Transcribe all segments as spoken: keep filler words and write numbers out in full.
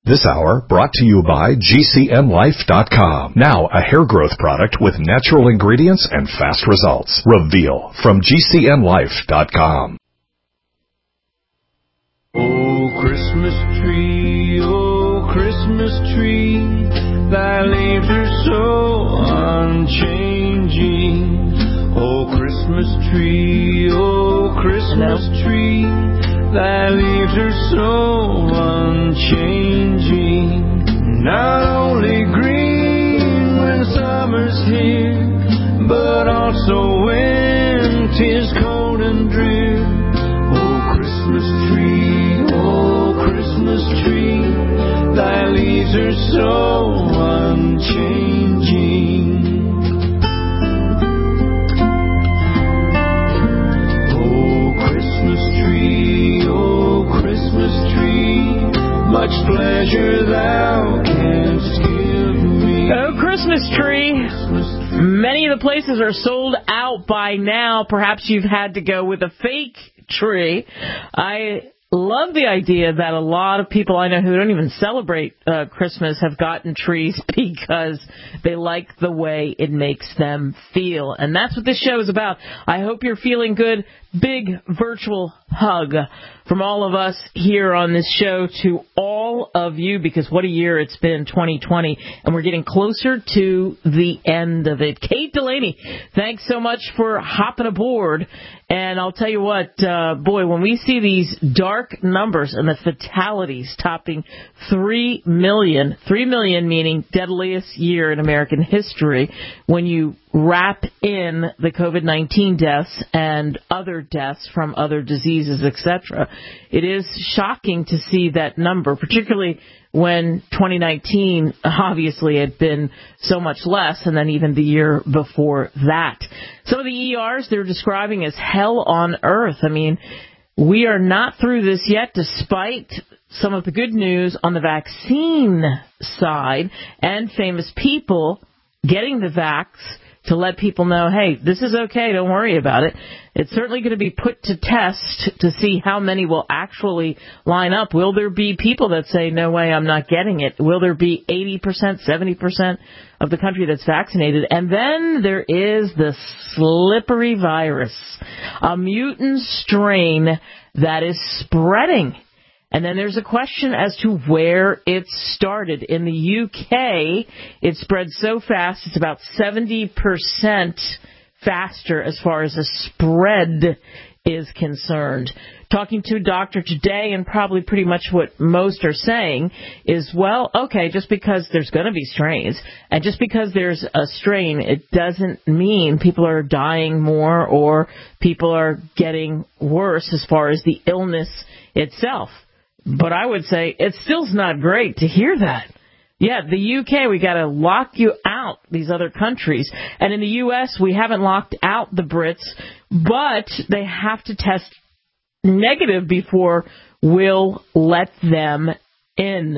This hour brought to you by G C N Life dot com. Now a hair growth product with natural ingredients and fast results. Reveal from G C N Life dot com. Oh, Christmas tree, oh, Christmas tree, thy leaves are so unchanging. Oh, Christmas tree, oh, Christmas tree, thy leaves are so unchanging. Not only green when summer's here, but also when 'tis cold and drear. Oh, Christmas tree, oh, Christmas tree, thy leaves are so unchanging. Oh, Christmas tree, oh, Christmas tree, much pleasure thou canst give me. Oh, Christmas tree. Many of the places are sold out by now. Perhaps you've had to go with a fake tree. I love the idea that a lot of people I know who don't even celebrate uh, Christmas have gotten trees because they like the way it makes them feel. And that's what this show is about. I hope you're feeling good. Big virtual hug from all of us here on this show to all of you, because what a year it's been, twenty twenty, and we're getting closer to the end of it. Kate Delaney, thanks so much for hopping aboard. And I'll tell you what, uh, boy, when we see these dark numbers and the fatalities topping three million, three million meaning deadliest year in American history, when you wrap in the COVID nineteen deaths and other deaths from other diseases, et cetera, it is shocking to see that number, particularly when twenty nineteen obviously had been so much less, and then even the year before that. Some of the E Rs they're describing as hell on earth. I mean, we are not through this yet, despite some of the good news on the vaccine side and famous people getting the vax to let people know, hey, this is okay, don't worry about it. It's certainly going to be put to test to see how many will actually line up. Will there be people that say, no way, I'm not getting it? Will there be eighty percent, seventy percent of the country that's vaccinated? And then there is the slippery virus, a mutant strain that is spreading. And then there's a question as to where it started. In the U K, it spread so fast, it's about seventy percent faster as far as the spread is concerned. Talking to a doctor today, and probably pretty much what most are saying is, well, okay, just because there's going to be strains, and just because there's a strain, it doesn't mean people are dying more or people are getting worse as far as the illness itself. But I would say it still's not great to hear that. Yeah, the U K, we got to lock you out, these other countries. And in the U S, we haven't locked out the Brits, but they have to test negative before we'll let them in.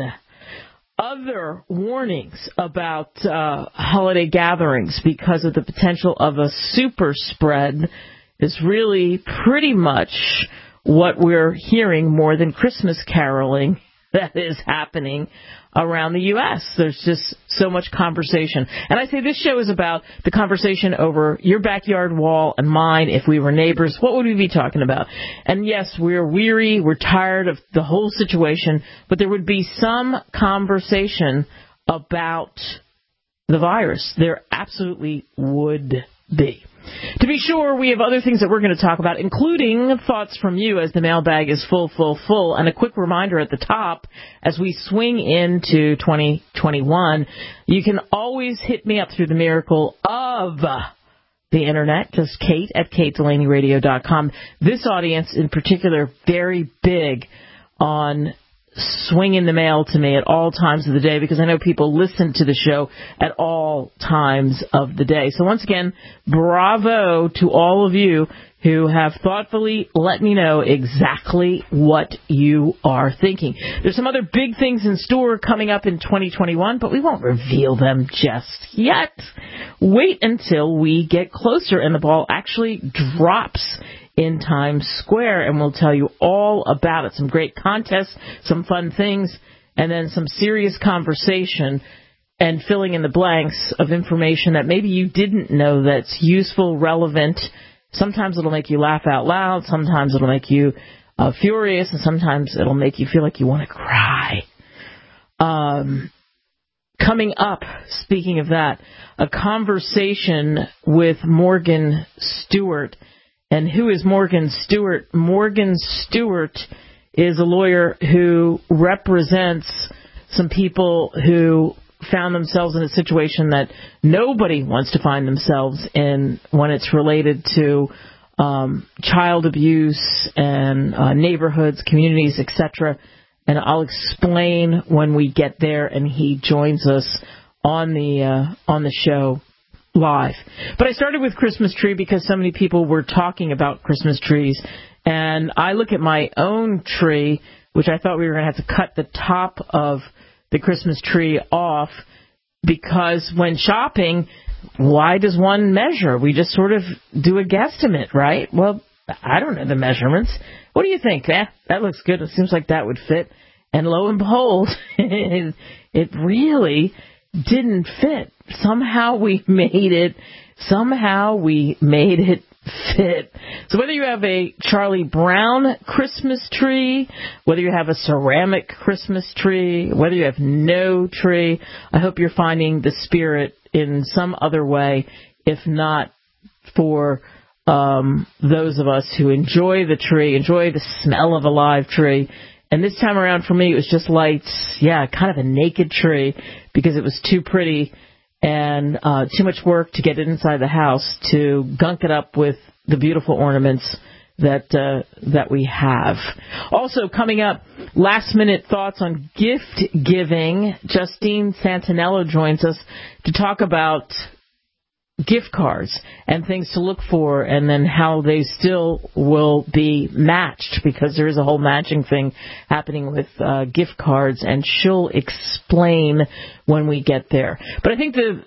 Other warnings about uh, holiday gatherings because of the potential of a super spread is really pretty much what we're hearing more than Christmas caroling that is happening around the U S. There's just so much conversation. And I say this show is about the conversation over your backyard wall and mine. If we were neighbors, what would we be talking about? And yes, we're weary, we're tired of the whole situation, but there would be some conversation about the virus. There absolutely would be. To be sure, we have other things that we're going to talk about, including thoughts from you as the mailbag is full, full, full. And a quick reminder at the top, as we swing into twenty twenty-one, you can always hit me up through the miracle of the Internet, just Kate at Kate Delaney Radio dot com. This audience in particular, very big on swinging the mail to me at all times of the day, because I know people listen to the show at all times of the day. So once again, bravo to all of you who have thoughtfully let me know exactly what you are thinking. There's some other big things in store coming up in twenty twenty-one, but we won't reveal them just yet. Wait until we get closer and the ball actually drops in Times Square, and we'll tell you all about it. Some great contests, some fun things, and then some serious conversation and filling in the blanks of information that maybe you didn't know that's useful, relevant. Sometimes it'll make you laugh out loud. Sometimes it'll make you uh, furious, and sometimes it'll make you feel like you want to cry. Um, coming up, speaking of that, a conversation with Morgan Stewart. And who is Morgan Stewart? Morgan Stewart is a lawyer who represents some people who found themselves in a situation that nobody wants to find themselves in when it's related to um, child abuse and uh, neighborhoods, communities, et cetera. And I'll explain when we get there and he joins us on the uh, on the show live. But I started with Christmas tree because so many people were talking about Christmas trees. And I look at my own tree, which I thought we were going to have to cut the top of the Christmas tree off, because when shopping, why does one measure? We just sort of do a guesstimate, right? Well, I don't know the measurements. What do you think? Eh, that looks good. It seems like that would fit. And lo and behold, it really didn't fit. Somehow we made it. Somehow we made it fit. So whether you have a Charlie Brown Christmas tree, whether you have a ceramic Christmas tree, whether you have no tree, I hope you're finding the spirit in some other way, if not for um, those of us who enjoy the tree, enjoy the smell of a live tree. And this time around for me, it was just lights, yeah, kind of a naked tree, because it was too pretty and uh, too much work to get it inside the house to gunk it up with the beautiful ornaments that uh, that we have. Also coming up, last-minute thoughts on gift giving. Justine Santinello joins us to talk about gift cards and things to look for, and then how they still will be matched, because there is a whole matching thing happening with uh, gift cards, and she'll explain when we get there. But I think the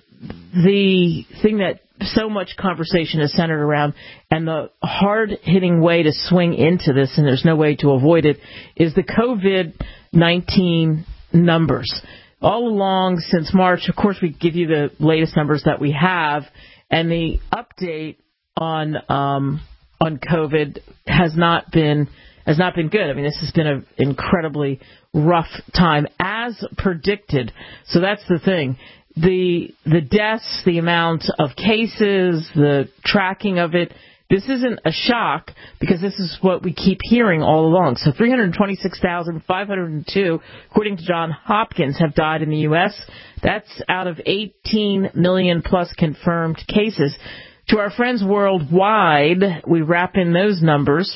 the thing that so much conversation is centered around, and the hard-hitting way to swing into this, and there's no way to avoid it, is the COVID nineteen numbers. All along since March, of course, we give you the latest numbers that we have, and the update on um, on COVID has not been has not been good. I mean, this has been an incredibly rough time, as predicted. So that's the thing. The the deaths, the amount of cases, the tracking of it, this isn't a shock, because this is what we keep hearing all along. So three hundred twenty-six thousand five hundred two, according to Johns Hopkins, have died in the U S. That's out of eighteen million plus confirmed cases. To our friends worldwide, we wrap in those numbers.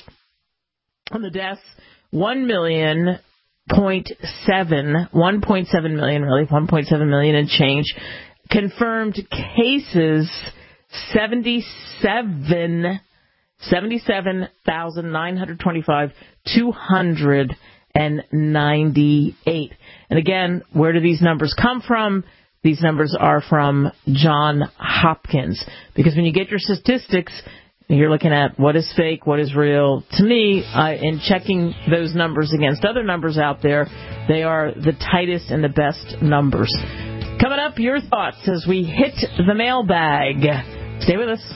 On the deaths, one million point seven, one point seven million, really, one point seven million and change. Confirmed cases, seventy-seven, seventy-seven thousand nine hundred twenty-five, two hundred ninety-eight. And again, where do these numbers come from? These numbers are from Johns Hopkins. Because when you get your statistics, you're looking at what is fake, what is real. To me, uh, in checking those numbers against other numbers out there, they are the tightest and the best numbers. Coming up, your thoughts as we hit the mailbag. Stay with us.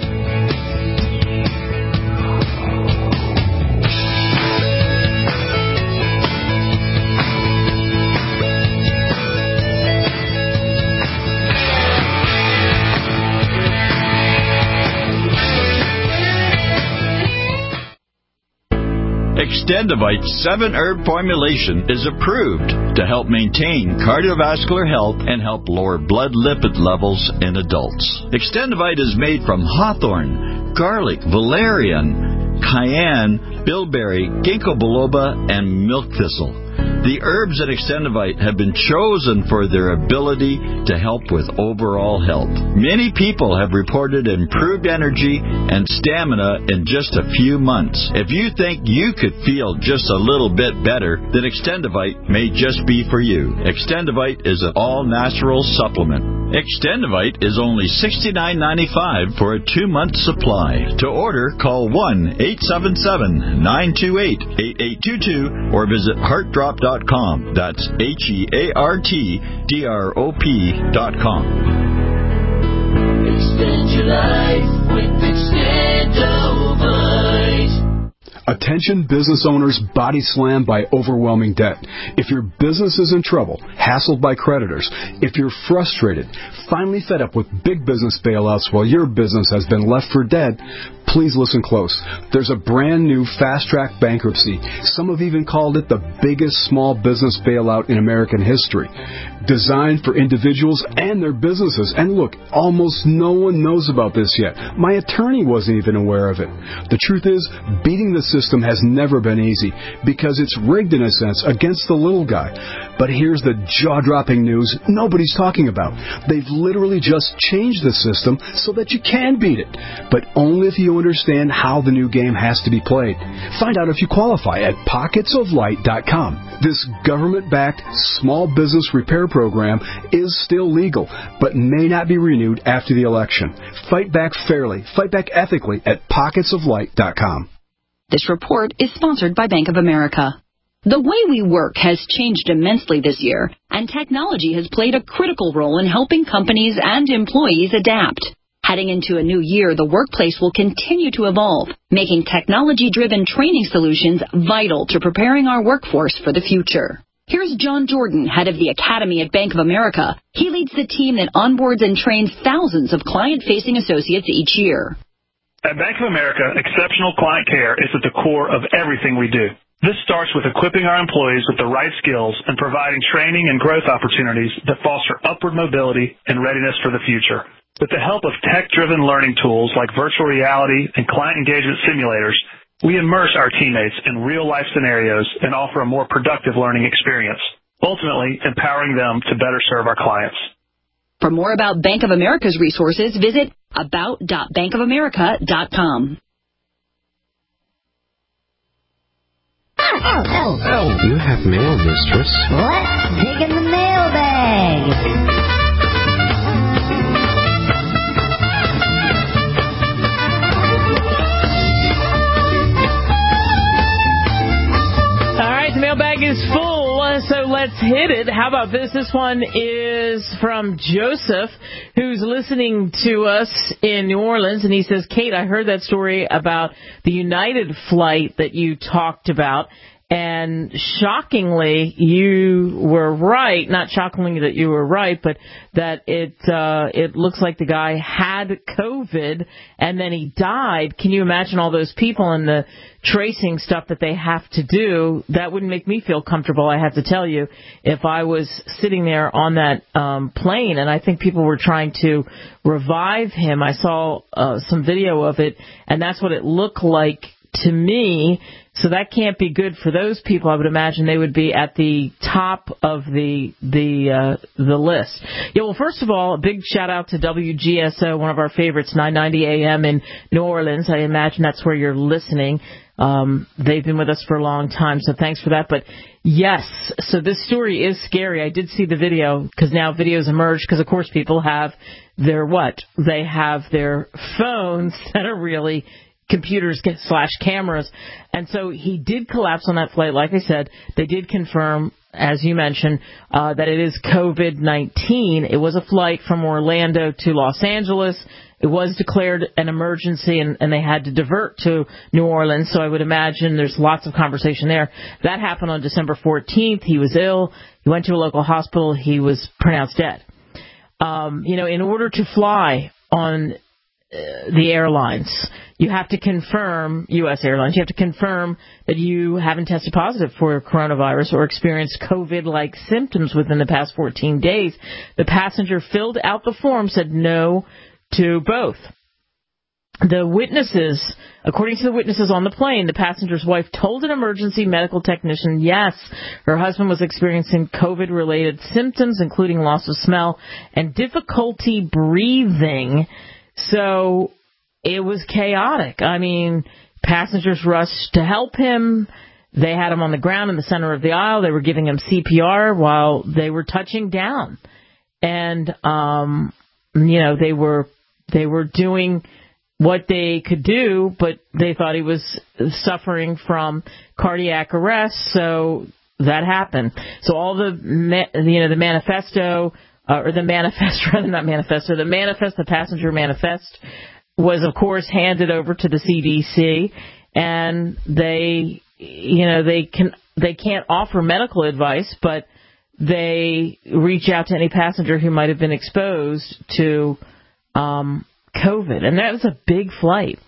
Extendivite's seven-herb formulation is approved to help maintain cardiovascular health and help lower blood lipid levels in adults. Extendivite is made from hawthorn, garlic, valerian, cayenne, bilberry, ginkgo biloba, and milk thistle. The herbs at Extendivite have been chosen for their ability to help with overall health. Many people have reported improved energy and stamina in just a few months. If you think you could feel just a little bit better, then Extendivite may just be for you. Extendivite is an all-natural supplement. Extendivite is only sixty-nine ninety-five for a two-month supply. To order, call one eight seven seven, nine two eight, eight eight two two or visit heart drop dot dot com. That's H E A R T D R O P dot com. Extend your life with Extendovite. Attention business owners body slammed by overwhelming debt. If your business is in trouble, hassled by creditors, if you're frustrated, finally fed up with big business bailouts while your business has been left for dead, please listen close. There's a brand new fast-track bankruptcy. Some have even called it the biggest small business bailout in American history. Designed for individuals and their businesses. And look, almost no one knows about this yet. My attorney wasn't even aware of it. The truth is, beating the system has never been easy because it's rigged in a sense against the little guy. But here's the jaw-dropping news nobody's talking about. They've literally just changed the system so that you can beat it, but only if you understand how the new game has to be played. Find out if you qualify at pockets of light dot com. This government-backed small business repair program is still legal, but may not be renewed after the election. Fight back fairly, fight back ethically at pockets of light dot com. This report is sponsored by Bank of America. The way we work has changed immensely this year, and technology has played a critical role in helping companies and employees adapt. Heading into a new year, the workplace will continue to evolve, making technology-driven training solutions vital to preparing our workforce for the future. Here's John Jordan, head of the Academy at Bank of America. He leads the team that onboards and trains thousands of client-facing associates each year. At Bank of America, exceptional client care is at the core of everything we do. This starts with equipping our employees with the right skills and providing training and growth opportunities that foster upward mobility and readiness for the future. With the help of tech-driven learning tools like virtual reality and client engagement simulators, we immerse our teammates in real-life scenarios and offer a more productive learning experience, ultimately empowering them to better serve our clients. For more about Bank of America's resources, visit about dot bank of america dot com. Oh, oh, oh. You have mail, mistress. Let's dig in the mailbag. All right, the mailbag is full, so let's hit it. How about this? This one is from Joseph, who's listening to us in New Orleans, and he says, Kate, I heard that story about the United flight that you talked about, and shockingly, you were right. Not shockingly that you were right, but that it uh, it looks like the guy had COVID and then he died. Can you imagine all those people and the tracing stuff that they have to do? That wouldn't make me feel comfortable, I have to tell you, if I was sitting there on that um, plane. And I think people were trying to revive him. I saw uh, some video of it, and that's what it looked like to me. So that can't be good for those people. I would imagine they would be at the top of the the uh, the list. Yeah, well, first of all, a big shout out to W G S O, one of our favorites, nine ninety A M in New Orleans. I imagine that's where you're listening. Um, they've been with us for a long time, so thanks for that. But yes, so this story is scary. I did see the video because now videos emerge because, of course, people have their what? They have their phones that are really computers slash cameras. And so he did collapse on that flight. Like I said, they did confirm, as you mentioned, uh, that it is COVID nineteen. It was a flight from Orlando to Los Angeles. It was declared an emergency, and, and they had to divert to New Orleans. So I would imagine there's lots of conversation there. That happened on December fourteenth. He was ill. He went to a local hospital. He was pronounced dead. Um, you know, in order to fly on uh, the airlines, you have to confirm, U S airlines, you have to confirm that you haven't tested positive for coronavirus or experienced COVID-like symptoms within the past fourteen days. The passenger filled out the form, said no to both. The witnesses, according to the witnesses on the plane, the passenger's wife told an emergency medical technician, yes, her husband was experiencing COVID-related symptoms, including loss of smell and difficulty breathing. So it was chaotic. I mean, passengers rushed to help him. They had him on the ground in the center of the aisle. They were giving him C P R while they were touching down. And, um, you know, they were they were doing what they could do, but they thought he was suffering from cardiac arrest. So that happened. So all the, you know, the manifesto, uh, or the manifest, rather not manifesto, the manifest, the passenger manifest was, of course, handed over to the C D C, and they, you know, they can, they can't offer medical advice, but they reach out to any passenger who might have been exposed to um, COVID. And that was a big flight.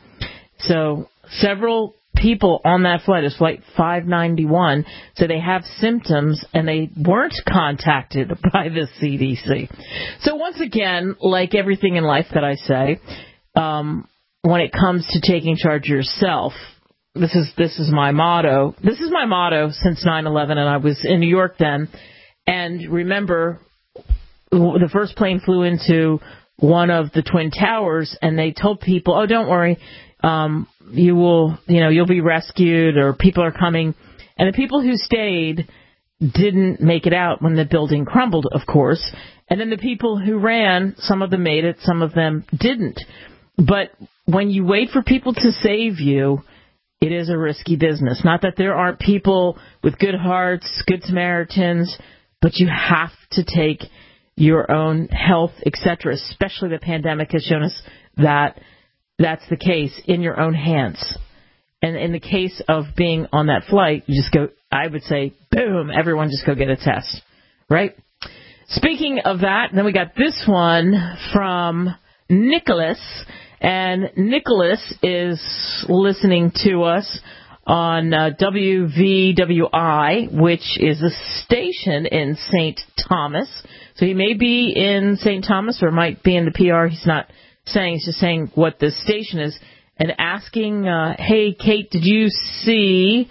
So several people on that flight, it's flight five ninety-one, so they have symptoms and they weren't contacted by the C D C. So once again, like everything in life that I say, um, when it comes to taking charge of yourself, this is this is my motto. This is my motto since nine eleven, and I was in New York then. And remember, the first plane flew into one of the Twin Towers, and they told people, "Oh, don't worry, um, you will, you know, you'll be rescued, or people are coming." And the people who stayed didn't make it out when the building crumbled, of course. And then the people who ran, some of them made it, some of them didn't. But when you wait for people to save you, it is a risky business. Not that there aren't people with good hearts, good Samaritans, but you have to take your own health, et cetera, especially the pandemic has shown us that that's the case, in your own hands. And in the case of being on that flight, you just go, I would say, boom, everyone just go get a test, right? Speaking of that, then we got this one from Nicholas. And Nicholas is listening to us on uh, W V W I, which is a station in Saint Thomas. So he may be in Saint Thomas or might be in the P R. He's not saying, he's just saying what the station is. And asking, uh, hey, Kate, did you see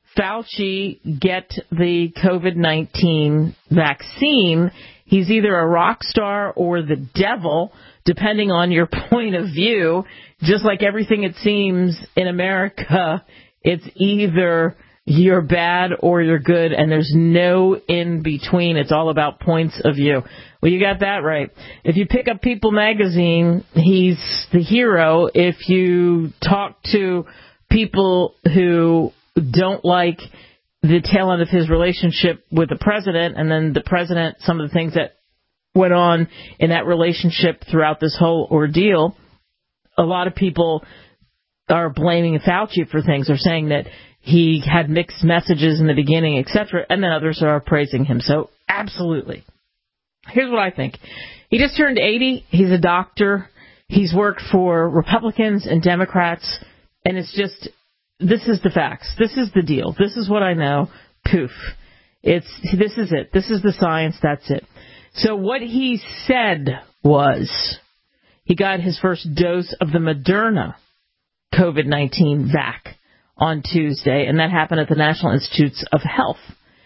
Fauci get the COVID nineteen vaccine? He's either a rock star or the devil, depending on your point of view. Just like everything it seems in America, it's either you're bad or you're good, and there's no in between. It's all about points of view. Well, you got that right. If you pick up People magazine, he's the hero. If you talk to people who don't like the tail end of his relationship with the president, and then the president, some of the things that went on in that relationship throughout this whole ordeal, a lot of people are blaming Fauci for things. They're saying that he had mixed messages in the beginning, et cetera, and then others are praising him. So, absolutely. Here's what I think. He just turned eighty. He's a doctor. He's worked for Republicans and Democrats, and it's just, this is the facts. This is the deal. This is what I know. Poof. It's, this is it. This is the science. That's it. So what he said was he got his first dose of the Moderna COVID nineteen vac on Tuesday, and that happened at the National Institutes of Health.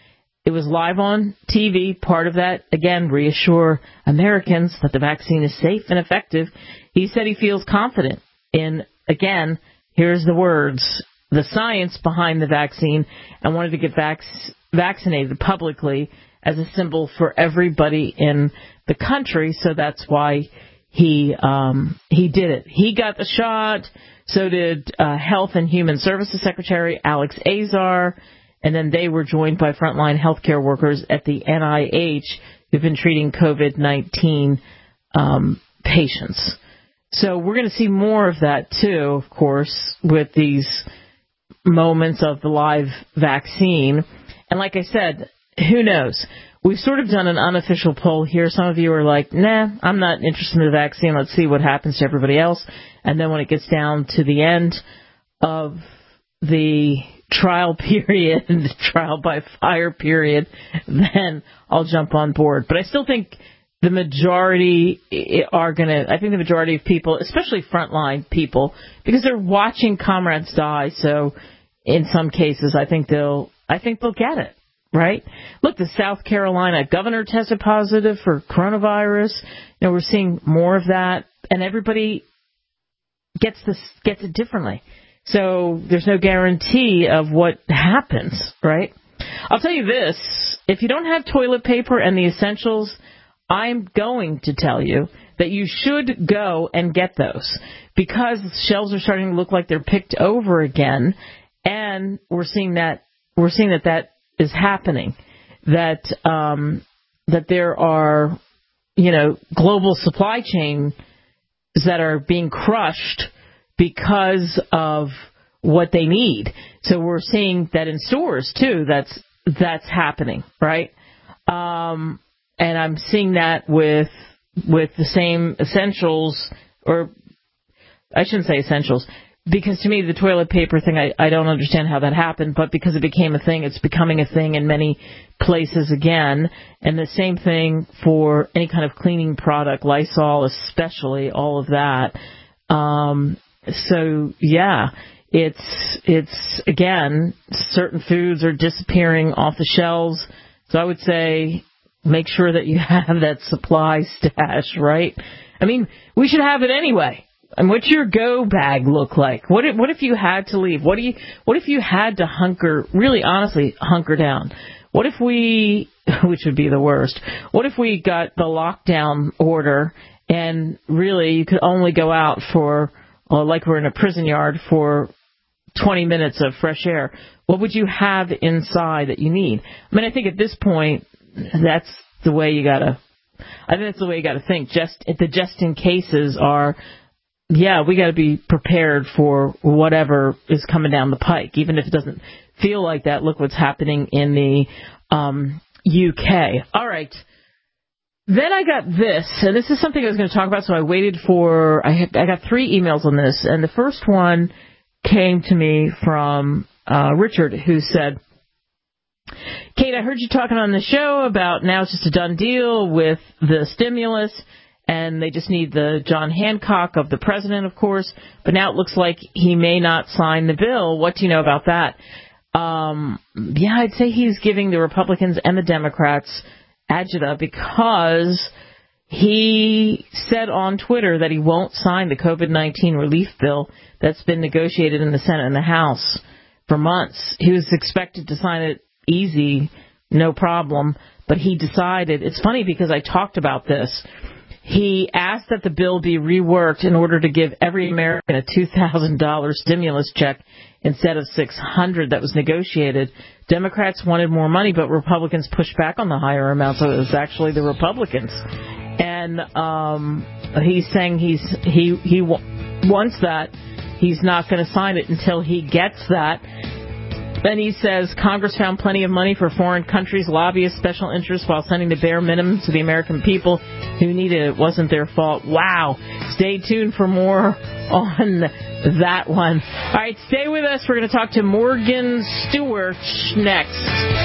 It was live on T V. Part of that, again, reassure Americans that the vaccine is safe and effective. He said he feels confident in, again, here's the words, the science behind the vaccine, and wanted to get vac- vaccinated publicly as a symbol for everybody in the country. So that's why he um, he did it. He got the shot. So did uh, Health and Human Services Secretary Alex Azar. And then they were joined by frontline healthcare workers at the N I H who've been treating COVID nineteen um, patients. So we're going to see more of that, too, of course, with these moments of the live vaccine. And like I said, who knows? We've sort of done an unofficial poll here. Some of you are like, nah, I'm not interested in the vaccine. Let's see what happens to everybody else. And then when it gets down to the end of the trial period, trial by fire period, then I'll jump on board. But I still think the majority are going to, I think the majority of people, especially frontline people, because they're watching comrades die. So in some cases, I think they'll, I think they'll get it. Right? Look, the South Carolina governor tested positive for coronavirus. You know, we're seeing more of that, and everybody gets this gets it differently. So there's no guarantee of what happens, right? I'll tell you this, if you don't have toilet paper and the essentials, I'm going to tell you that you should go and get those, because shelves are starting to look like they're picked over again, and we're seeing that we're seeing that that is happening, that um, that there are, you know, global supply chains that are being crushed because of what they need. So we're seeing that in stores too. That's that's happening, right? Um, and I'm seeing that with with the same essentials, or I shouldn't say essentials, because to me the toilet paper thing, I, I don't understand how that happened, but because it became a thing, it's becoming a thing in many places again. And the same thing for any kind of cleaning product, Lysol especially, all of that. Um, so yeah. It's, it's again, certain foods are disappearing off the shelves. So I would say make sure that you have that supply stash, right? I mean, we should have it anyway. And what's your go bag look like? What if, what if you had to leave? What do you, what if you had to hunker, really honestly, hunker down? What if we, which would be the worst, what if we got the lockdown order and really you could only go out for, well, like we're in a prison yard for twenty minutes of fresh air? What would you have inside that you need? I mean, I think at this point, that's the way you gotta, I think that's the way you gotta think. Just, the just in cases are, yeah, we gotta be prepared for whatever is coming down the pike. Even if it doesn't feel like that, look what's happening in the um, U K. All right. Then I got this, and this is something I was going to talk about, so I waited for, I, had, I got three emails on this, and the first one came to me from uh, Richard, who said, Kate, I heard you talking on the show about now it's just a done deal with the stimulus, and they just need the John Hancock of the president, of course, but now it looks like he may not sign the bill. What do you know about that? Um, yeah, I'd say he's giving the Republicans and the Democrats agita because he said on Twitter that he won't sign the COVID nineteen relief bill that's been negotiated in the Senate and the House for months. He was expected to sign it easy, no problem, but he decided, it's funny because I talked about this, he asked that the bill be reworked in order to give every American a two thousand dollars stimulus check instead of six hundred dollars that was negotiated. Democrats wanted more money, but Republicans pushed back on the higher amount, so it was actually the Republicans. And um, he's saying he's he he wants that. He's not going to sign it until he gets that. Then he says Congress found plenty of money for foreign countries, lobbyists, special interests, while sending the bare minimum to the American people who needed it. It wasn't their fault. Wow. Stay tuned for more on that one. All right, stay with us. We're going to talk to Morgan Stewart next.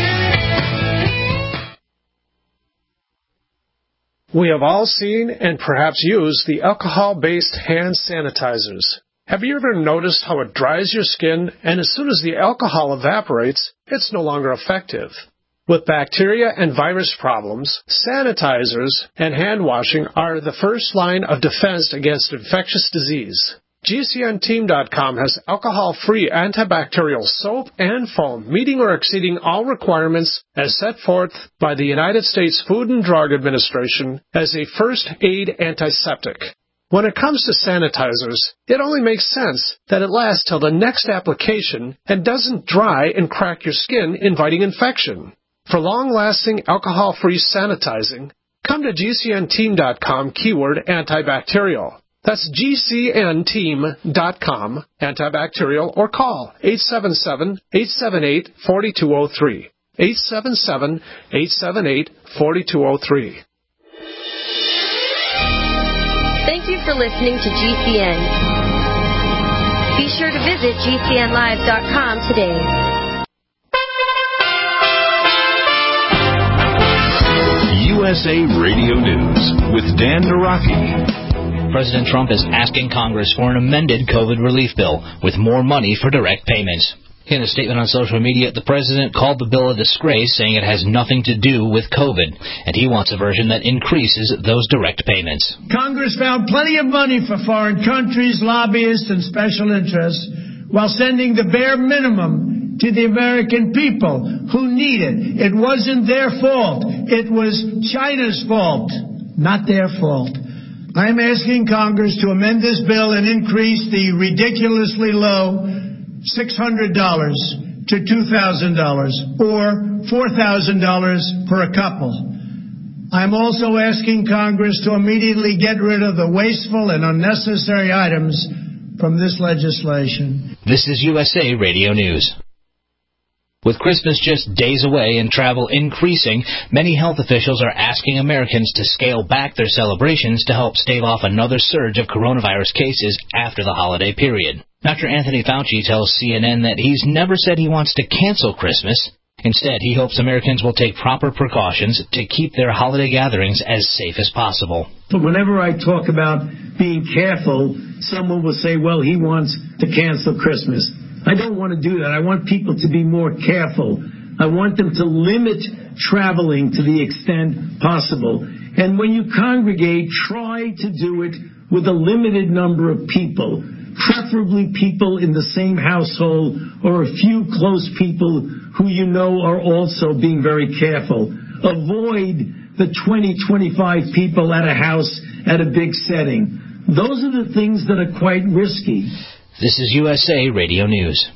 We have all seen and perhaps used the alcohol-based hand sanitizers. Have you ever noticed how it dries your skin, and as soon as the alcohol evaporates, it's no longer effective? With bacteria and virus problems, sanitizers and hand washing are the first line of defense against infectious disease. G C N team dot com has alcohol-free antibacterial soap and foam meeting or exceeding all requirements as set forth by the United States Food and Drug Administration as a first aid antiseptic. When it comes to sanitizers, it only makes sense that it lasts till the next application and doesn't dry and crack your skin, inviting infection. For long-lasting alcohol-free sanitizing, come to G C N team dot com keyword antibacterial. That's G C N team dot com antibacterial, or call eight seven seven, eight seven eight, four two zero three. eight seven seven, eight seven eight, four two zero three. Thank you for listening to G C N. Be sure to visit G C N live dot com today. U S A Radio News with Dan Naraki. President Trump is asking Congress for an amended COVID relief bill with more money for direct payments. In a statement on social media, the president called the bill a disgrace, saying it has nothing to do with COVID, and he wants a version that increases those direct payments. Congress found plenty of money for foreign countries, lobbyists, and special interests, while sending the bare minimum to the American people who need it. It wasn't their fault. It was China's fault, not their fault. I'm asking Congress to amend this bill and increase the ridiculously low six hundred dollars to two thousand dollars or four thousand dollars for a couple. I'm also asking Congress to immediately get rid of the wasteful and unnecessary items from this legislation. This is U S A Radio News. With Christmas just days away and travel increasing, many health officials are asking Americans to scale back their celebrations to help stave off another surge of coronavirus cases after the holiday period. Doctor Anthony Fauci tells C N N that he's never said he wants to cancel Christmas. Instead, he hopes Americans will take proper precautions to keep their holiday gatherings as safe as possible. But whenever I talk about being careful, someone will say, well, he wants to cancel Christmas. I don't want to do that. I want people to be more careful. I want them to limit traveling to the extent possible. And when you congregate, try to do it with a limited number of people, preferably people in the same household or a few close people who you know are also being very careful. Avoid the twenty, twenty-five people at a house at a big setting. Those are the things that are quite risky. This is U S A Radio News.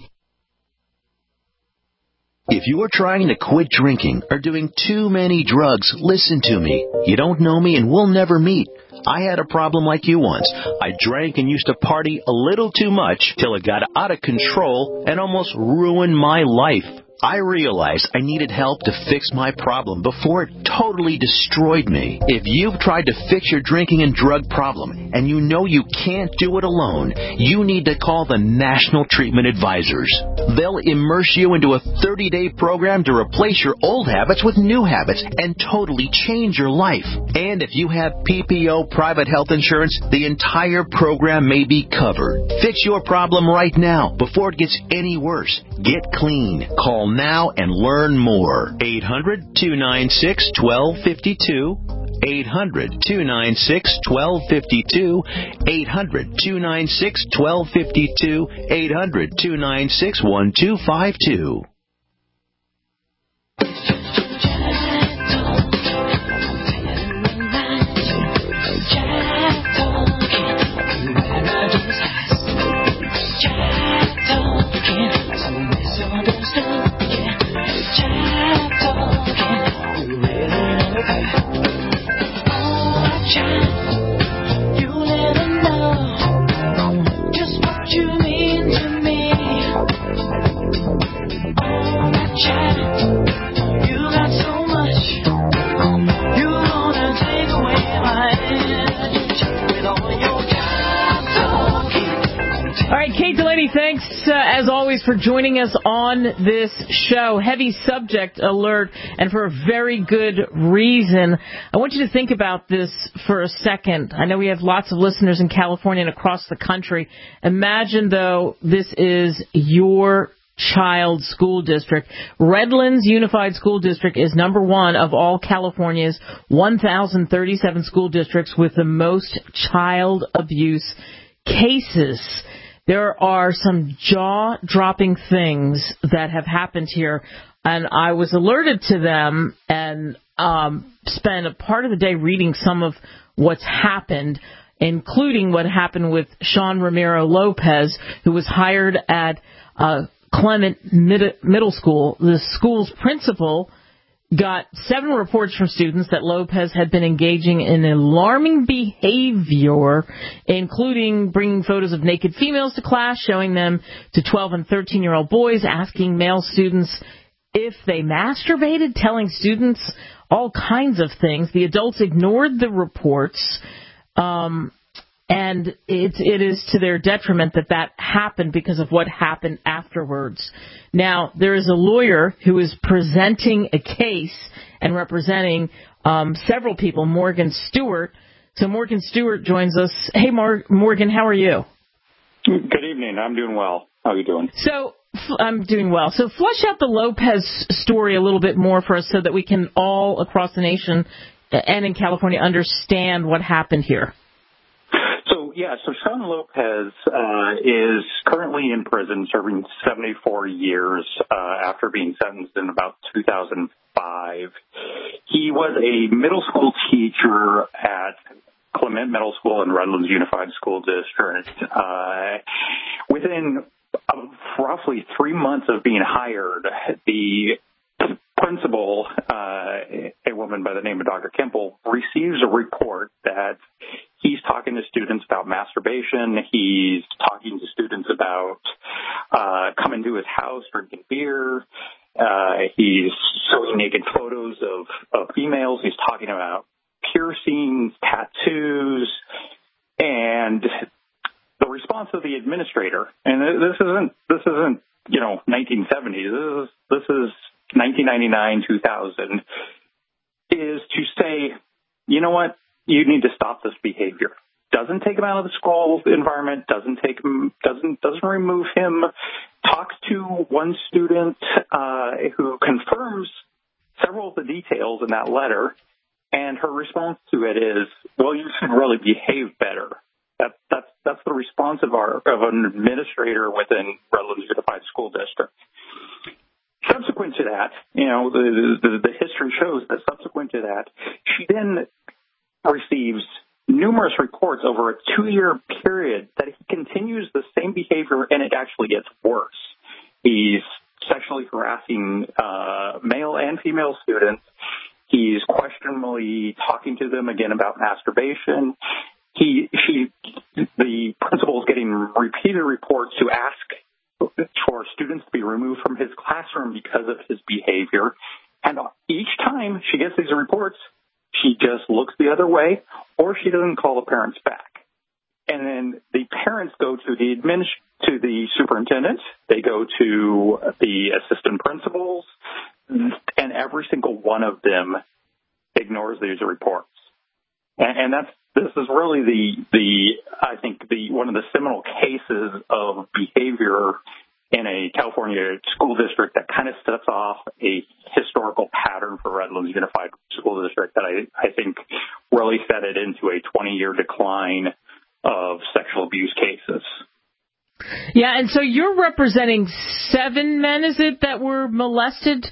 If you are trying to quit drinking or doing too many drugs, listen to me. You don't know me and we'll never meet. I had a problem like you once. I drank and used to party a little too much till it got out of control and almost ruined my life. I realized I needed help to fix my problem before it totally destroyed me. If you've tried to fix your drinking and drug problem and you know you can't do it alone, you need to call the National Treatment Advisors. They'll immerse you into a thirty-day program to replace your old habits with new habits and totally change your life. And if you have P P O private health insurance, the entire program may be covered. Fix your problem right now before it gets any worse. Get clean. Call now and learn more. eight hundred, two nine six, one two five two. eight hundred, two nine six, one two five two. eight hundred, two nine six, one two five two. eight hundred, two nine six, one two five two. Thanks, uh, as always, for joining us on this show. Heavy subject alert, and for a very good reason. I want you to think about this for a second. I know we have lots of listeners in California and across the country. Imagine, though, this is your child's school district. Redlands Unified School District is number one of all California's one thousand thirty-seven school districts with the most child abuse cases. There are some jaw-dropping things that have happened here, and I was alerted to them and um, spent a part of the day reading some of what's happened, including what happened with Sean Ramiro Lopez, who was hired at uh, Clement Mid- Middle School. The school's principal got seven reports from students that Lopez had been engaging in alarming behavior, including bringing photos of naked females to class, showing them to twelve and thirteen-year-old boys, asking male students if they masturbated, telling students all kinds of things. The adults ignored the reports, um, and it, it is to their detriment that that happened because of what happened afterwards. Now, there is a lawyer who is presenting a case and representing um, several people, Morgan Stewart. So Morgan Stewart joins us. Hey, Mar- Morgan, how are you? Good evening. I'm doing well. How are you doing? So I'm doing well. So flesh out the Lopez story a little bit more for us so that we can all across the nation and in California understand what happened here. So, yeah, so Sean Lopez uh, is currently in prison serving seventy-four years uh, after being sentenced in about two thousand five. He was a middle school teacher at Clement Middle School in Redlands Unified School District. Uh, within roughly three months of being hired, the principal, uh, a woman by the name of Doctor Kemple, receives a report that he's talking to students about masturbation. He's talking to students about uh, coming to his house, drinking beer. Uh, he's showing naked photos of, of females. He's talking about piercings, tattoos, and the response of the administrator. And this isn't this isn't you know nineteen seventy. This is this is nineteen ninety-nine, two thousand, is to say, you know what, you need to stop this behavior. Doesn't take him out of the school environment, doesn't take him, doesn't doesn't remove him. Talks to one student uh, who confirms several of the details in that letter, and her response to it is, well, you should really behave better. That, that's that's the response of our of an administrator within Redlands Unified School District. Subsequent to that, you know, the, the, the history shows that subsequent to that, she then receives numerous reports over a two-year period that he continues the same behavior, and it actually gets worse. He's sexually harassing uh, male and female students. He's questionably talking to them again about masturbation. He, she, the principal is getting repeated reports to ask for students to be removed from his classroom because of his behavior. And each time she gets these reports, she just looks the other way, or she doesn't call the parents back. And then the parents go to the administ- to the superintendent, they go to the assistant principals, and every single one of them ignores these reports. And, and that's this is really the the I think the one of the seminal cases of behavior in a California school district that kind of sets off a historical pattern for Redlands Unified School District that I, I think really set it into a twenty-year decline of sexual abuse cases. Yeah, and so you're representing seven men, is it, that were molested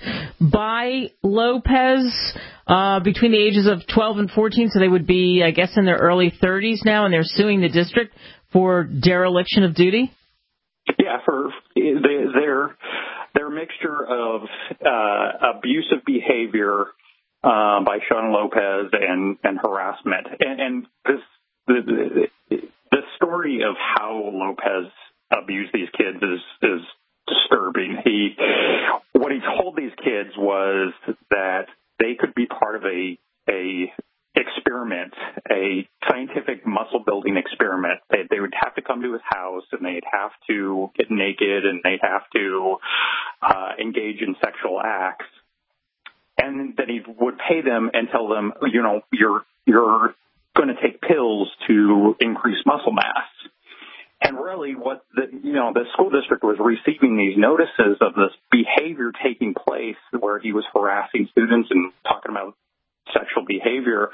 by Lopez uh, between the ages of twelve and fourteen, so they would be, I guess, in their early thirties now, and they're suing the district for dereliction of duty? Yeah, for their their mixture of uh, abusive behavior uh, by Sean Lopez and, and harassment, and, and this the, the the story of how Lopez abused these kids is is disturbing. He what he told these kids was that they could be part of a a experiment, a scientific muscle building experiment. They, they would have to come to his house and they'd have to get naked and they'd have to uh, engage in sexual acts. And then he would pay them and tell them, you know, you're you're going to take pills to increase muscle mass. And really what the, you know, the school district was receiving these notices of this behavior taking place where he was harassing students and talking about sexual behavior.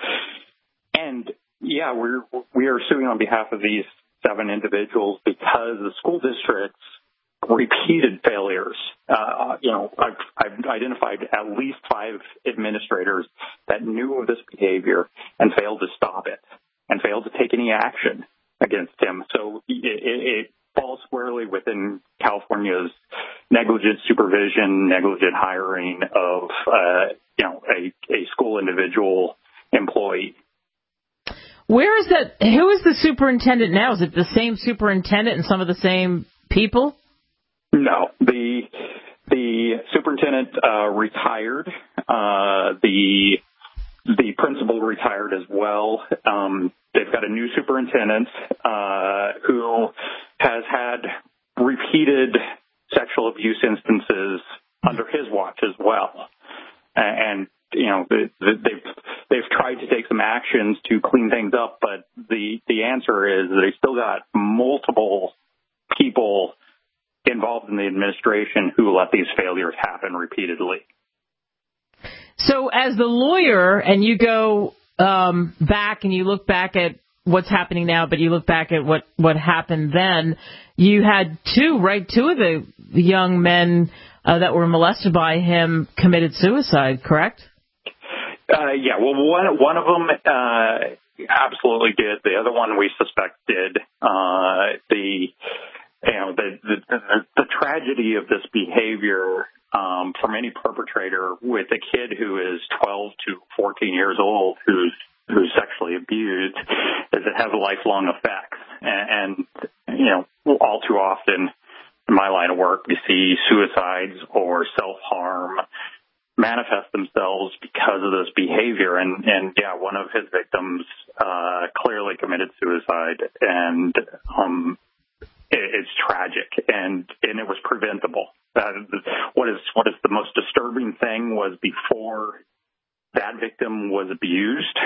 And yeah, we're, we are suing on behalf of these seven individuals because the school district's repeated failures. Uh, you know, I've, I've identified at least five administrators that knew of this behavior and failed to stop it and failed to take any action against him. So it, it, it falls squarely within California's negligent supervision, negligent hiring of, uh, you know, a, a school individual employee. Where is that? Who is the superintendent now? Is it the same superintendent and some of the same people? No, the the superintendent uh, retired. Uh, the the principal retired as well. Um, they've got a new superintendent uh, who has had repeated sexual abuse instances under his watch as well. And, you know, they've, they've tried to take some actions to clean things up, but the, the answer is they still got multiple people involved in the administration who let these failures happen repeatedly. So as the lawyer, and you go um, back and you look back at what's happening now, but you look back at what, what happened then, you had two, right, two of the young men uh, that were molested by him committed suicide, correct? Uh, yeah, well, one, one of them uh, absolutely did. The other one we suspect did. Uh, the... You know, the, the, the, the tragedy tragedy of this behavior um, from any perpetrator with a kid who is twelve to fourteen years old who's who's sexually abused is it has lifelong effects. And, and, you know, all too often in my line of work, we see suicides or self-harm manifest themselves because of this behavior. And, and yeah, one of his victims uh, clearly committed suicide, and um, it, it's tragic, and, and it was preventable. Uh, what is what is the most disturbing thing was before that victim was abused,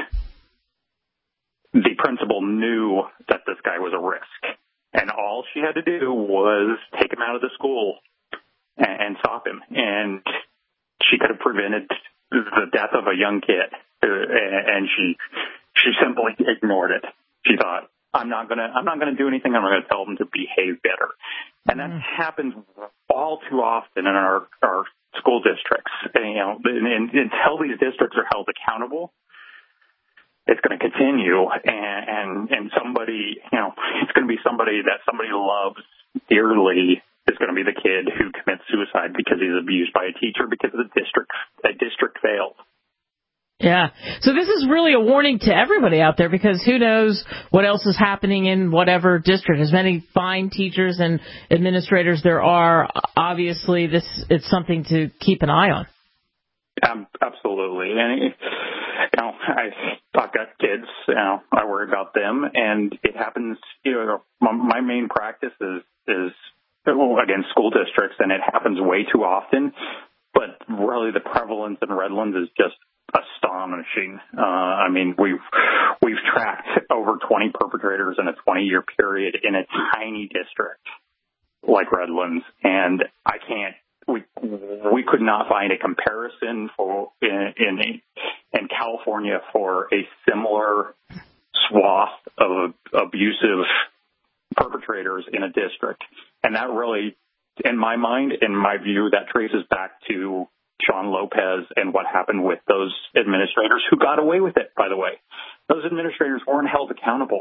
the principal knew that this guy was a risk, and all she had to do was take him out of the school and, and stop him, and she could have prevented the death of a young kid, uh, and she she simply ignored it. She thought, I'm not gonna I'm not gonna do anything. I'm gonna tell them to behave better, and that mm. happens all too often in our our school districts. And, you know, and, and until these districts are held accountable, it's going to continue, and, and and somebody, you know, it's going to be somebody that somebody loves dearly is going to be the kid who commits suicide because he's abused by a teacher because the district a district failed. Yeah. So this is really a warning to everybody out there, because who knows what else is happening in whatever district. As many fine teachers and administrators there are, obviously this it's something to keep an eye on. Um, absolutely. And, you know, I, I've got kids, you know, I worry about them, and it happens, you know, my, my main practice is, is, well, again, school districts, and it happens way too often, but really the prevalence in Redlands is just astonishing. Uh, I mean, we've, we've tracked over twenty perpetrators in a twenty-year period in a tiny district like Redlands, and I can't, We we could not find a comparison for in, in in California for a similar swath of abusive perpetrators in a district, and that really, in my mind, in my view, that traces back to Sean Lopez and what happened with those administrators who got away with it. By the way, those administrators weren't held accountable.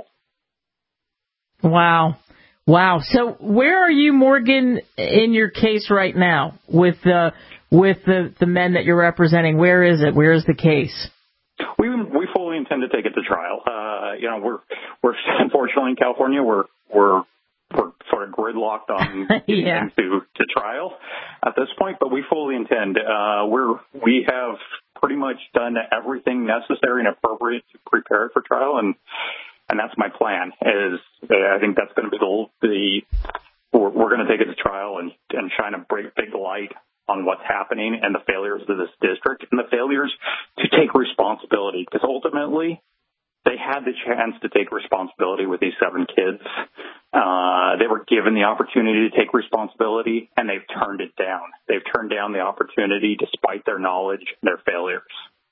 Wow. Wow. So where are you, Morgan, in your case right now with the with the, the men that you're representing? Where is it? Where is the case? We we fully intend to take it to trial. Uh, you know, we're we're unfortunately in California we're we're we're sort of gridlocked on getting yeah. into to trial at this point, but we fully intend. Uh, we're we have pretty much done everything necessary and appropriate to prepare it for trial, and. And that's my plan. Is I think that's going to be the, the we're, we're going to take it to trial and, and shine a big, big light on what's happening and the failures of this district and the failures to take responsibility. Because ultimately, they had the chance to take responsibility with these seven kids. Uh, they were given the opportunity to take responsibility, and they've turned it down. They've turned down the opportunity despite their knowledge and their failures.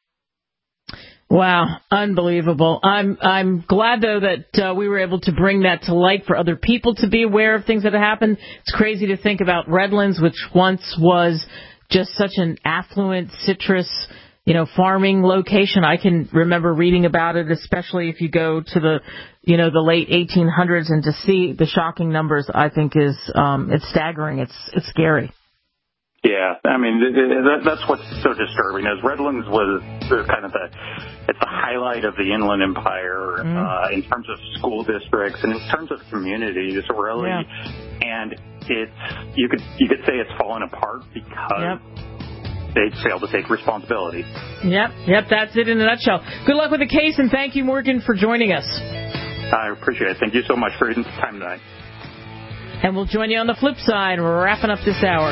Wow, unbelievable. I'm I'm glad, though, that uh, we were able to bring that to light for other people to be aware of things that have happened. It's crazy to think about Redlands, which once was just such an affluent citrus, you know, farming location. I can remember reading about it, especially if you go to the, you know, the late eighteen hundreds, and to see the shocking numbers, I think is um, it's staggering. It's it's scary. Yeah, I mean, that, that's what's so disturbing is Redlands was kind of the, it's the highlight of the Inland Empire mm. uh, in terms of school districts and in terms of communities, really. Yeah. And it's, you could, you could say it's fallen apart because yep. they failed to take responsibility. Yep, yep, that's it in a nutshell. Good luck with the case, and thank you, Morgan, for joining us. I appreciate it. Thank you so much for your time tonight. And we'll join you on the flip side. We're wrapping up this hour.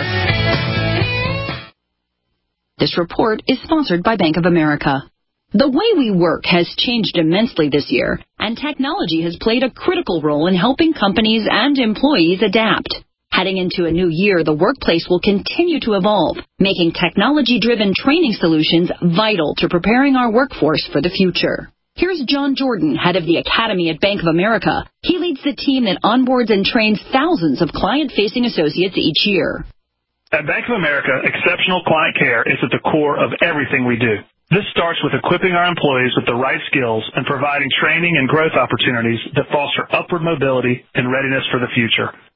This report is sponsored by Bank of America. The way we work has changed immensely this year, and technology has played a critical role in helping companies and employees adapt. Heading into a new year, the workplace will continue to evolve, making technology-driven training solutions vital to preparing our workforce for the future. Here's John Jordan, head of the Academy at Bank of America. He leads the team that onboards and trains thousands of client-facing associates each year. At Bank of America, exceptional client care is at the core of everything we do. This starts with equipping our employees with the right skills and providing training and growth opportunities that foster upward mobility and readiness for the future.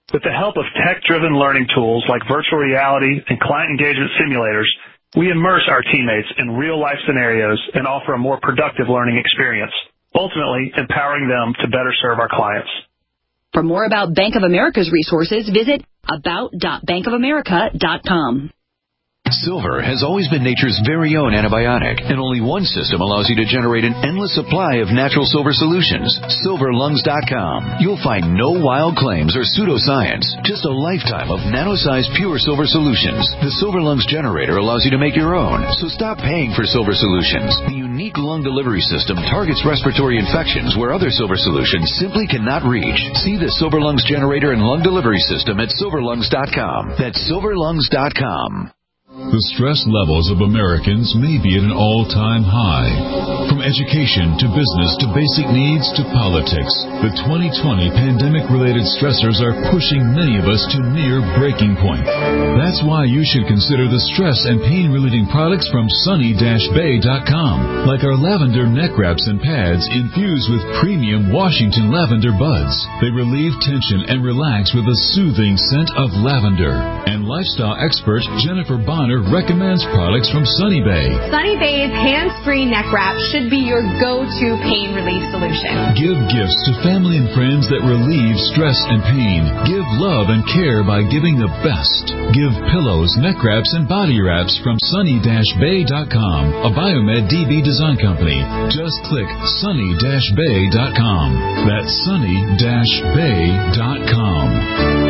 With the help of tech-driven learning tools like virtual reality and client engagement simulators, we immerse our teammates in real-life scenarios and offer a more productive learning experience, ultimately empowering them to better serve our clients. For more about Bank of America's resources, visit about dot bank of america dot com. Silver has always been nature's very own antibiotic, and only one system allows you to generate an endless supply of natural silver solutions. silver lungs dot com. You'll find no wild claims or pseudoscience, just a lifetime of nano-sized pure silver solutions. The Silver Lungs generator allows you to make your own, so stop paying for silver solutions. The unique lung delivery system targets respiratory infections where other silver solutions simply cannot reach. See the Silver Lungs generator and lung delivery system at silver lungs dot com. That's silver lungs dot com. The stress levels of Americans may be at an all-time high. From education to business to basic needs to politics, the twenty twenty pandemic-related stressors are pushing many of us to near breaking point. That's why you should consider the stress and pain-relieving products from sunny dash bay dot com, like our lavender neck wraps and pads infused with premium Washington lavender buds. They relieve tension and relax with a soothing scent of lavender. And lifestyle expert Jennifer Bonner recommends products from Sunny Bay. Sunny Bay's hands-free neck wrap should be your go-to pain relief solution. Give gifts to family and friends that relieve stress and pain. Give love and care by giving the best. Give pillows, neck wraps, and body wraps from sunny dash bay dot com, a Biomed D B design company. Just click sunny dash bay dot com. That's sunny dash bay dot com.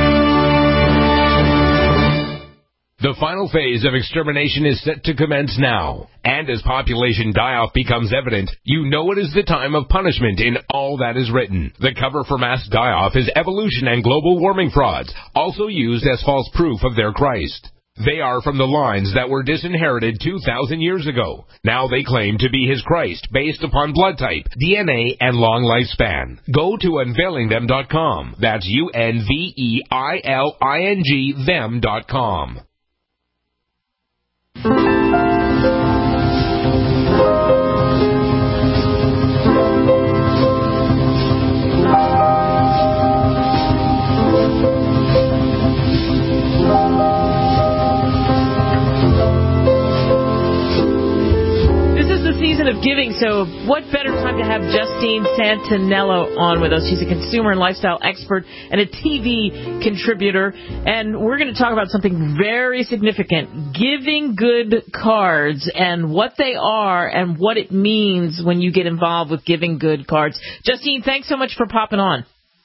The final phase of extermination is set to commence now. And as population die-off becomes evident, you know it is the time of punishment in all that is written. The cover for mass die-off is evolution and global warming frauds, also used as false proof of their Christ. They are from the lines that were disinherited two thousand years ago. Now they claim to be his Christ based upon blood type, D N A, and long lifespan. Go to unveiling them dot com. That's U N V E I L I N G them dot com. Season of giving, so what better time to have Justine Santinello on with us? She's a consumer and lifestyle expert and a T V contributor, and we're going to talk about something very significant, giving good cards and what they are and what it means when you get involved with giving good cards. Justine, thanks so much for popping on.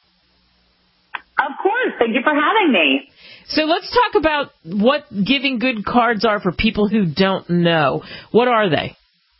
Of course. Thank you for having me. So let's talk about what giving good cards are for people who don't know. What are they?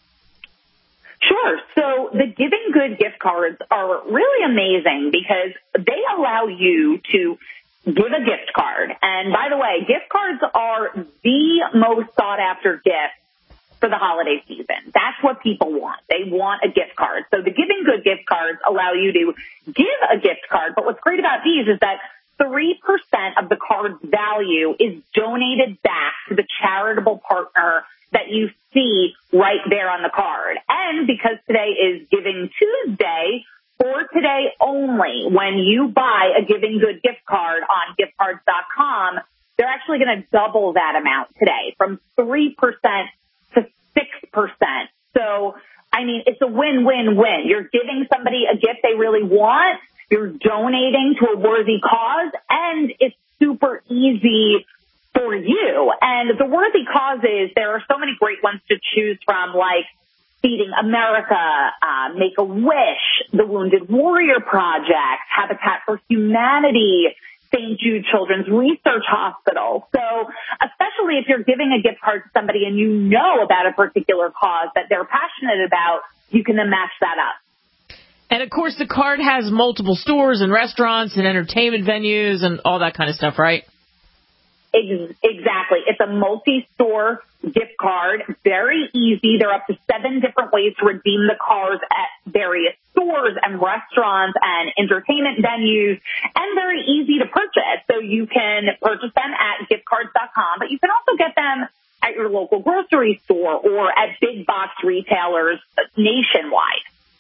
Sure. So the Giving Good gift cards are really amazing because they allow you to give a gift card. And by the way, gift cards are the most sought after gift for the holiday season. That's what people want. They want a gift card. So the Giving Good gift cards allow you to give a gift card. But what's great about these is that three percent of the card's value is donated back to the charitable partner that you see right there on the card. And because today is Giving Tuesday, for today only, when you buy a Giving Good gift card on gift cards dot com, they're actually going to double that amount today from three percent to six percent. So, I mean, it's a win-win-win. You're giving somebody a gift they really want, you're donating to a worthy cause, and it's super easy for you. And the worthy causes, there are so many great ones to choose from, like Feeding America, uh, Make-A-Wish, the Wounded Warrior Project, Habitat for Humanity, Saint Jude Children's Research Hospital. So especially if you're giving a gift card to somebody and you know about a particular cause that they're passionate about, you can then match that up. And, of course, the card has multiple stores and restaurants and entertainment venues and all that kind of stuff, right? Exactly. It's a multi-store gift card. Very easy. There are up to seven different ways to redeem the cards at various stores and restaurants and entertainment venues, and very easy to purchase. So you can purchase them at gift cards dot com, but you can also get them at your local grocery store or at big box retailers nationwide.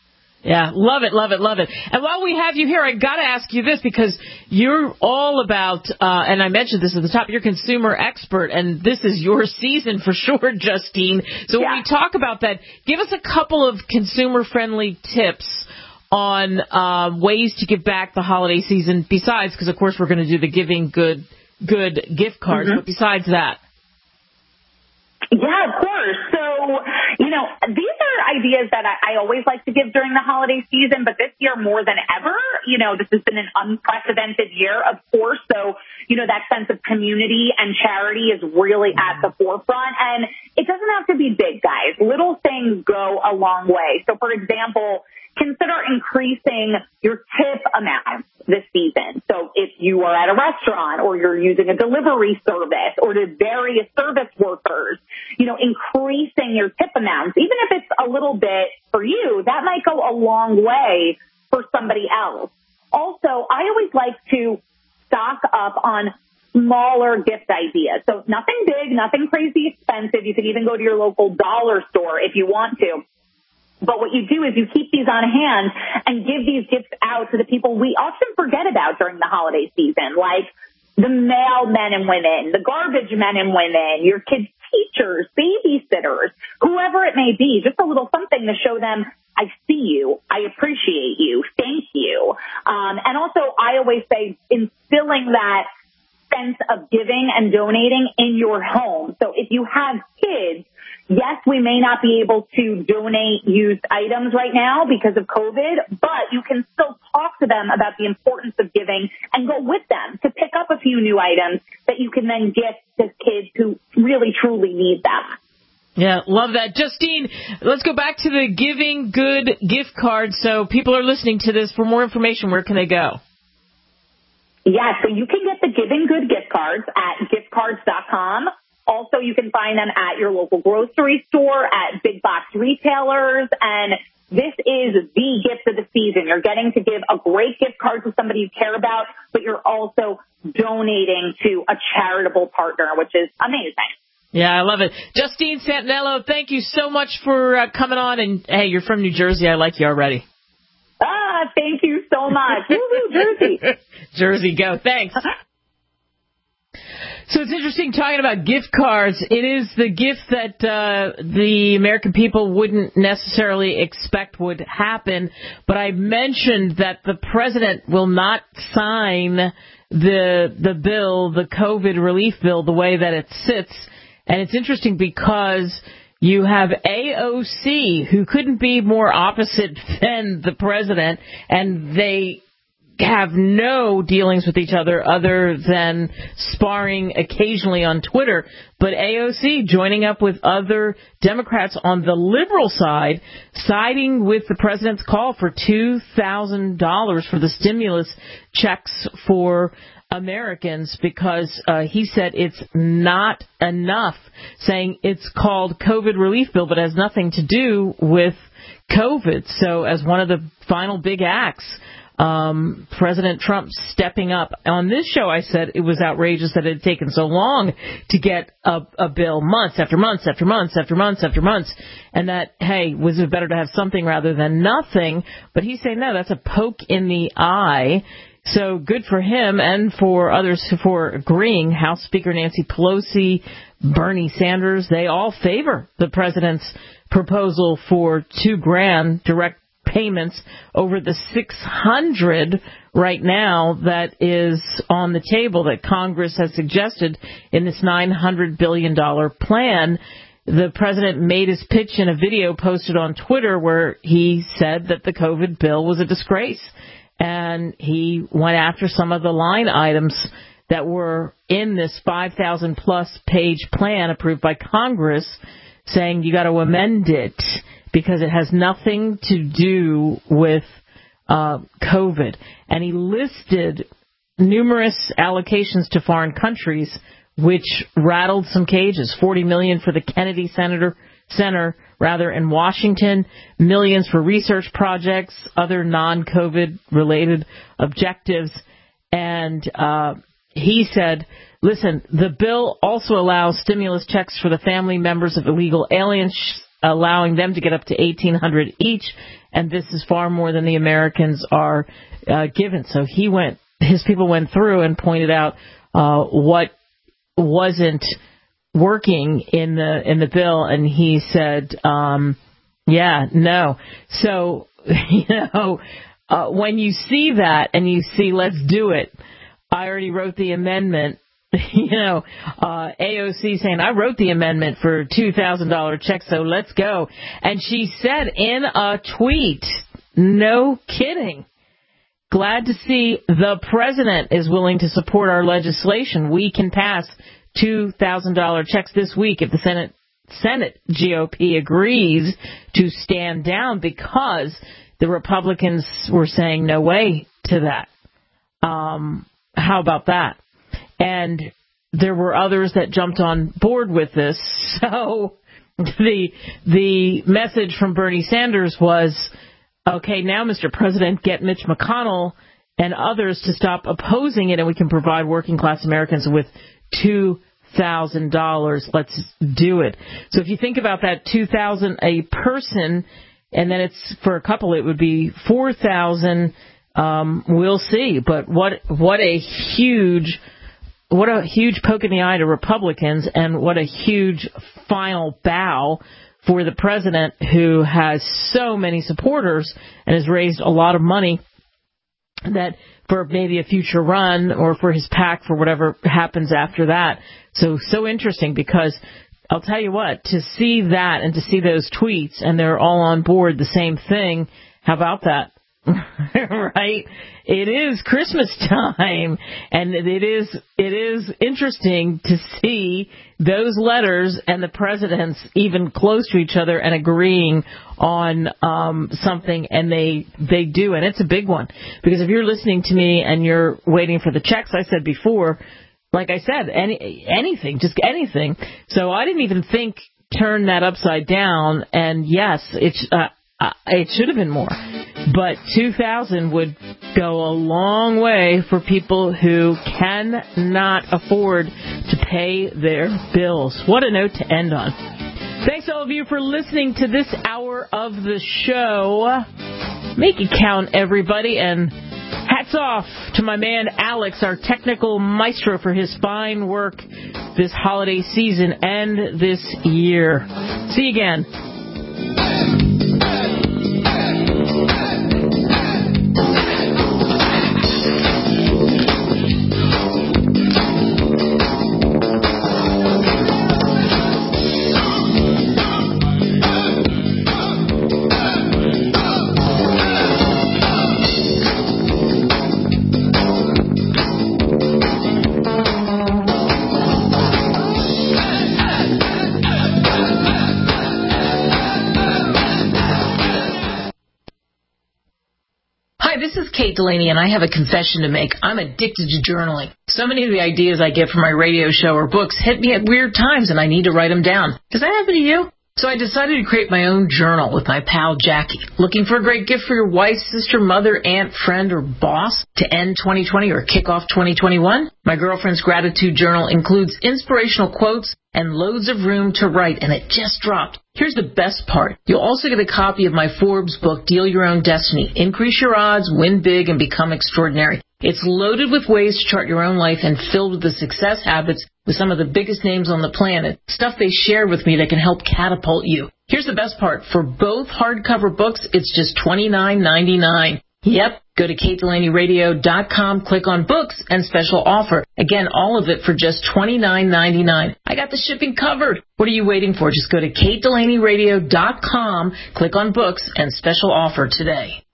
Yeah, love it, love it, love it. And while we have you here, I got to ask you this, because you're all about, uh, and I mentioned this at the top, you're consumer expert, and this is your season for sure, Justine. So yeah. When we talk about that, give us a couple of consumer-friendly tips on uh, ways to give back the holiday season, besides, because of course we're going to do the Giving Good, good gift cards, mm-hmm. but besides that. Yeah, of course. So, you know, these are ideas that I, I always like to give during the holiday season, but this year more than ever, you know, this has been an unprecedented year, of course. So, you know, that sense of community and charity is really at the forefront. And it doesn't have to be big, guys. Little things go a long way. So, for example, consider increasing your tip amount this season. So if you are at a restaurant or you're using a delivery service or to various service workers, you know, increasing your tip amounts, even if it's a little bit for you, that might go a long way for somebody else. Also, I always like to stock up on smaller gift ideas. So nothing big, nothing crazy expensive. You can even go to your local dollar store if you want to. But what you do is you keep these on hand and give these gifts out to the people we often forget about during the holiday season, like the mailmen and women, the garbage men and women, your kids' teachers, babysitters, whoever it may be, just a little something to show them, I see you, I appreciate you, thank you. Um, and also, I always say instilling that sense of giving and donating in your home. So if you have kids, yes, we may not be able to donate used items right now because of COVID, but you can still talk to them about the importance of giving and go with them to pick up a few new items that you can then gift to kids who really, truly need them. Yeah, love that. Justine, let's go back to the Giving Good gift card. So people are listening to this. For more information, where can they go? Yeah, so you can get the Giving Good gift cards at gift cards dot com. Also, you can find them at your local grocery store, at big box retailers, and this is the gift of the season. You're getting to give a great gift card to somebody you care about, but you're also donating to a charitable partner, which is amazing. Yeah, I love it. Justine Santinello, thank you so much for uh, coming on, and hey, you're from New Jersey. I like you already. Ah, thank you so much. Woo-hoo, Jersey. Jersey, go. Thanks. So it's interesting talking about gift cards. It is the gift that uh, the American people wouldn't necessarily expect would happen. But I mentioned that the president will not sign the the bill, the COVID relief bill, the way that it sits. And it's interesting because you have A O C, who couldn't be more opposite than the president, and they have no dealings with each other other than sparring occasionally on Twitter. But A O C joining up with other Democrats on the liberal side, siding with the president's call for two thousand dollars for the stimulus checks for Americans, because uh, he said it's not enough, saying it's called COVID relief bill, but has nothing to do with COVID. So as one of the final big acts, Um, President Trump stepping up. On this show, I said it was outrageous that it had taken so long to get a, a bill, months after months after months after months after months, and that, hey, was it better to have something rather than nothing? But he's saying, no, that's a poke in the eye. So good for him and for others for agreeing. House Speaker Nancy Pelosi, Bernie Sanders, they all favor the president's proposal for two grand direct payments over the six hundred right now that is on the table that Congress has suggested in this nine hundred billion dollars plan. The president made his pitch in a video posted on Twitter where he said that the COVID bill was a disgrace, and he went after some of the line items that were in this five thousand plus page plan approved by Congress, saying you got to amend it because it has nothing to do with uh, COVID. And he listed numerous allocations to foreign countries, which rattled some cages. forty million dollars for the Kennedy Center, Center rather in Washington, millions for research projects, other non-COVID related objectives. And uh, he said, listen, the bill also allows stimulus checks for the family members of illegal aliens allowing them to get up to eighteen hundred each, and this is far more than the Americans are uh, given. So he went, his people went through and pointed out uh, what wasn't working in the in the bill, and he said, um, yeah, no. So, you know, uh, when you see that and you see, let's do it, I already wrote the amendment. You know, uh, A O C saying, I wrote the amendment for two thousand dollars checks, so let's go. And she said in a tweet, no kidding, glad to see the president is willing to support our legislation. We can pass two thousand dollars checks this week if the Senate Senate G O P agrees to stand down, because the Republicans were saying no way to that. Um, how about that? And there were others that jumped on board with this. So the the message from Bernie Sanders was, okay, now, Mister President, get Mitch McConnell and others to stop opposing it, and we can provide working class Americans with two thousand dollars. Let's do it. So if you think about that, two thousand dollars a person, and then it's for a couple, it would be four thousand dollars. Um, we'll see. But what what a huge what a huge poke in the eye to Republicans, and what a huge final bow for the president, who has so many supporters and has raised a lot of money that for maybe a future run or for his PAC for whatever happens after that. So, so interesting, because I'll tell you what, to see that and to see those tweets and they're all on board the same thing, how about that? Right? It is Christmas time, and it is it is interesting to see those letters and the presidents even close to each other and agreeing on um, something, and they they do, and it's a big one, because if you're listening to me and you're waiting for the checks, I said before, like I said, any anything, just anything. So I didn't even think turn that upside down, and yes, it's. Uh, Uh, it should have been more, but two thousand would go a long way for people who cannot afford to pay their bills. What a note to end on. Thanks all of you for listening to this hour of the show. Make it count, everybody, and hats off to my man Alex, our technical maestro, for his fine work this holiday season and this year. See you again. Kate Delaney, and I have a confession to make. I'm addicted to journaling. So many of the ideas I get from my radio show or books hit me at weird times, and I need to write them down. Does that happen to you? So I decided to create my own journal with my pal Jackie. Looking for a great gift for your wife, sister, mother, aunt, friend, or boss to end twenty twenty or kick off twenty twenty-one? My girlfriend's gratitude journal includes inspirational quotes and loads of room to write, and it just dropped. Here's the best part. You'll also get a copy of my Forbes book, Deal Your Own Destiny. Increase your odds, win big, and become extraordinary. It's loaded with ways to chart your own life and filled with the success habits with some of the biggest names on the planet. Stuff they shared with me that can help catapult you. Here's the best part. For both hardcover books, it's just twenty-nine ninety-nine. Yep. Go to kate delaney radio dot com, click on books, and special offer. Again, all of it for just twenty-nine ninety-nine. I got the shipping covered. What are you waiting for? Just go to kate delaney radio dot com, click on books, and special offer today.